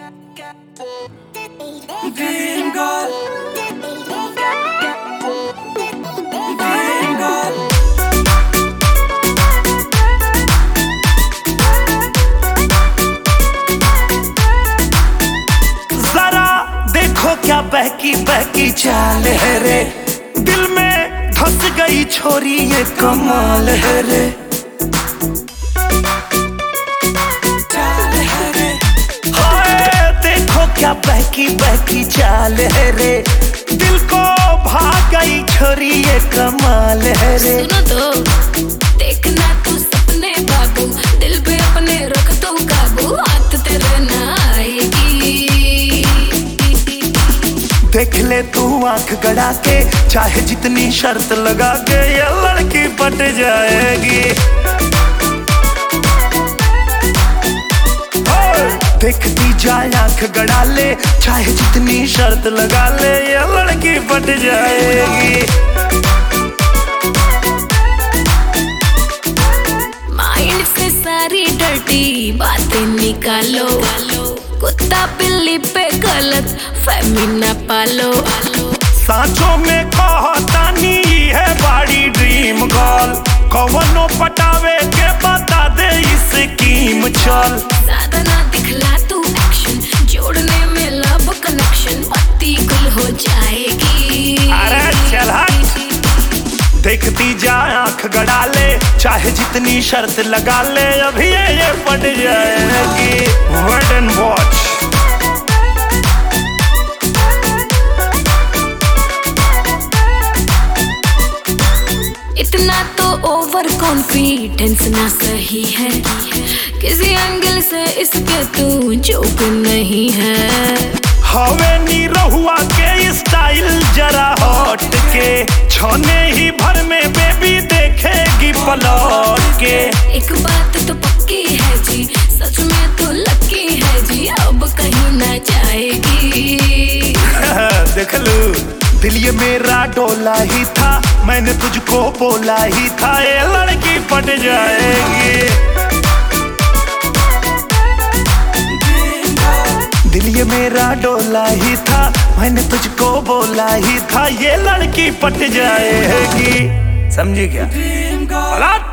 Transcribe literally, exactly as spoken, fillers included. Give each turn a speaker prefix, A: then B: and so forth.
A: Dream girl, dream girl.
B: जरा देखो क्या बहकी बहकी चाल है रे, दिल में धस गई छोरी ये कमाल है रे। क्या बहकी बहकी चाल है रे, दिल को भाग गई छोरी ये कमाल है रे।
C: सुनो तो देखना तू सपने बाबू, दिल पे अपने रख तो काबू, हाथ तेरे ना आएगी।
B: देख ले तू आंख गड़ा के, चाहे जितनी शर्त लगा के, ये लड़की पट जाएगी। देखती जाए आंख गड़ा ले, चाहे जितनी शर्त लगा ले, ये लड़की पट जाएगी।
C: माइंड से सारी डर्टी बातें निकालो, कुत्ता बिल्ली पे गलत फहमी न पालो।
B: सांचों में कहतानी है बाड़ी ड्रीम गर्ल, कवनो पटावे के बता दे स्कीम चल।
C: ज्यादा ना दिखला तू एक्शन, जोड़ने में लव कनेक्शन पत्ती गुल हो जाएगी।
B: अरे चल हट, देखती जा आंख गड़ा ले, चाहे जितनी शर्त लगा ले, अभी ये, ये पट जाएगी। Wait and watch.
C: इतना तो ओवर कॉन्फिडेंस ना सही है, किसी एंगल से इसके तू जोक नहीं है।
B: हवे नी रहुआ के स्टाइल जरा हट के, छोने ही भर में बेबी देखेगी पलट के।
C: एक बात तो पक्की है जी, सच में तो लकी है जी, अब कहीं ना जाएगी।
B: देख लू दिल ये मेरा डोला ही था, मैंने तुझको बोला ही था, ये लड़की पट जाएगी। दिल ये मेरा डोला ही था, मैंने तुझको बोला ही था, ये लड़की पट जाएगी। समझी क्या?